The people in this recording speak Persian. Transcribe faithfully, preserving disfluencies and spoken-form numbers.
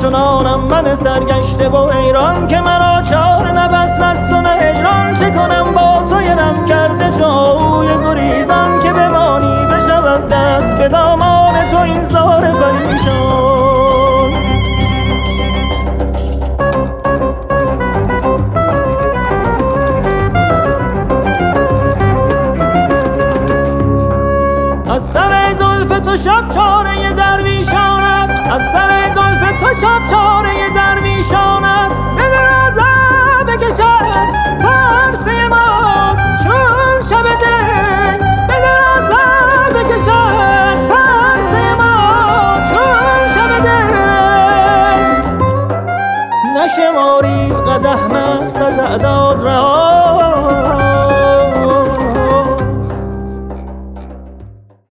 همچنانم من سرگشته و حیران که مرا چار نفس است و نه هجران. چه کنم با تو رم کرده جوی گریزان که بمانی بشود دست به دامان تو این زار پریشان. از سر زلف تو شب چاره درویشان است، از سر زلف تو شب چاره درویشان است. به درازه بکشد پرسه ما چون شب دل